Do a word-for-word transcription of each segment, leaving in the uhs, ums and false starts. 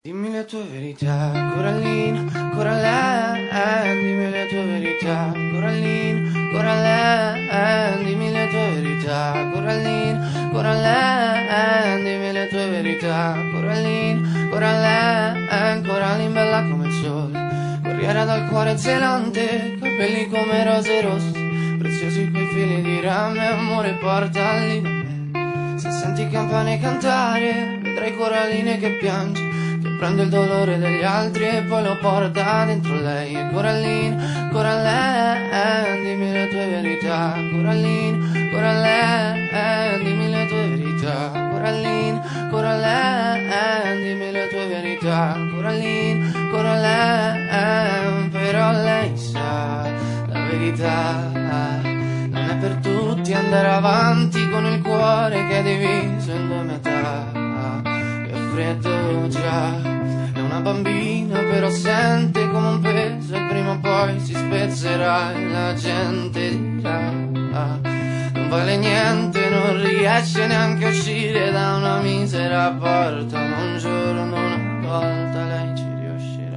Dimmi le tue verità, Coraline, Coraline, dimmi le tue verità, Coraline, Coraline, dimmi le tue verità, Coraline, Coraline, dimmi le tue verità, Coraline, Coraline, Coraline bella come il sole, guerriera dal cuore zelante, capelli come rose rosse, preziosi quei fili di rame, amore portali da me. Se senti campane cantare, vedrai Coraline che piange, prende il dolore degli altri e poi lo porta dentro lei. E Coraline, Coraline, dimmi le tue verità, Coraline, Coraline, dimmi le tue verità, Coraline, Coraline, dimmi le tue verità, Coraline, Coraline. Però lei sa la verità, non è per tutti andare avanti con il cuore che è diviso in due metà. Freddo già, è una bambina però sente come un peso e prima o poi si spezzerà e la gente dirà ah, non vale niente, non riesce neanche a uscire da una misera porta, ma un giorno una volta lei ci riuscirà.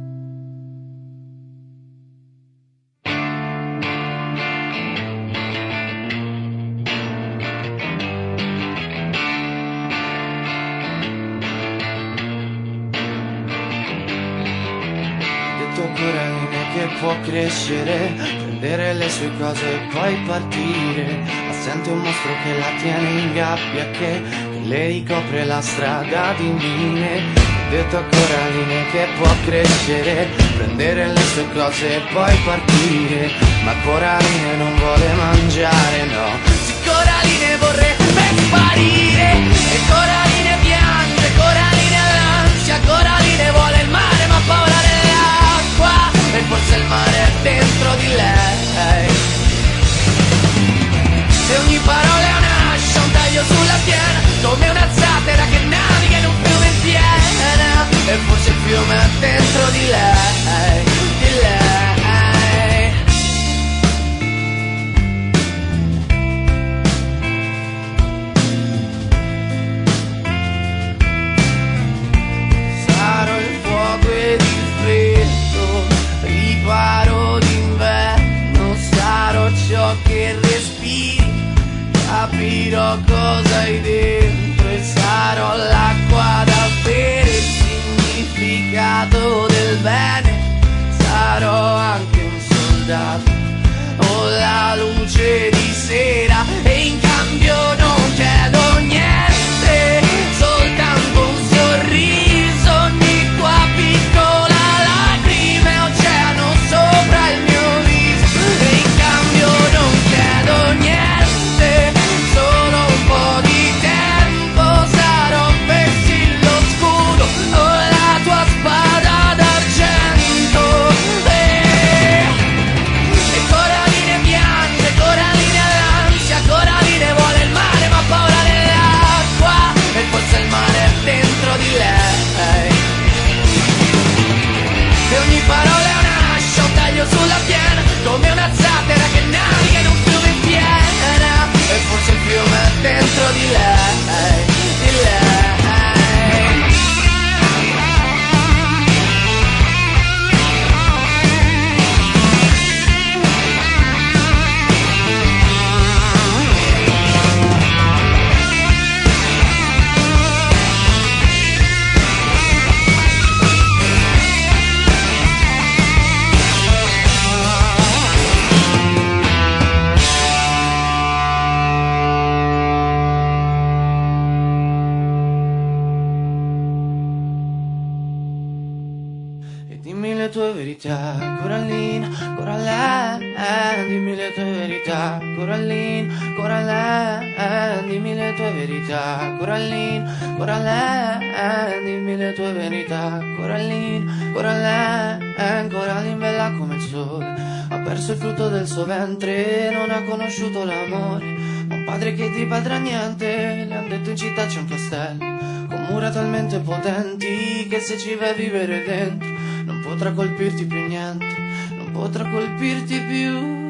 Coraline che può crescere, prendere le sue cose e poi partire, ma sente un mostro che la tiene in gabbia, che, che le ricopre la strada di mine. Ho detto a Coraline che può crescere, prendere le sue cose e poi partire, ma Coraline non vuole mangiare, no. Sì, Coraline vorrebbe sparire, e Coraline piange, Coraline ha l'ansia, Coraline vuole il mare ma ha paura dell'acqua, e forse il mare è dentro di lei. E ogni parola è un'ascia, un taglio sulla schiena, come una zattera che naviga in un fiume in piena, e forse il fiume è dentro di lei, di lei. Sarò il fuoco ed il freddo, riparo d'inverno, sarò ciò che respiri, capirò cosa hai dentro e sarò l'acqua da bere, il significato del bene, sarò anche un soldato o la luce di sera, e in cambio non chiedo niente, soltanto un sorriso, ogni tua piccola lacrima, oceano sopra il mio viso, e in cambio non chiedo niente, solo un po' di tempo, sarò vessillo scudo o la tua spada d'argento. E, e Coraline piange, Coraline ha l'ansia, Coraline vuole il mare ma ha paura dell'acqua, e forse il mare è dentro di lei. E ogni parola è un'ascia, un taglio sulla schiena, come una zattera che naviga in un fiume in piena, e forse il fiume è dentro di lei, di lei. Dimmi le tue verità, Coraline, Coraline, dimmi le tue verità, Coraline, Coraline, dimmi le tue verità, Coraline, Coraline, dimmi le tue verità, Coraline, Coraline, Coraline bella come il sole, ha perso il frutto del suo ventre, non ha conosciuto l'amore, ma un padre che ti padrà niente, le han detto in città c'è un castello, con mura talmente potenti, che se ci vai a vivere dentro non potrà colpirti più niente, non potrà colpirti più.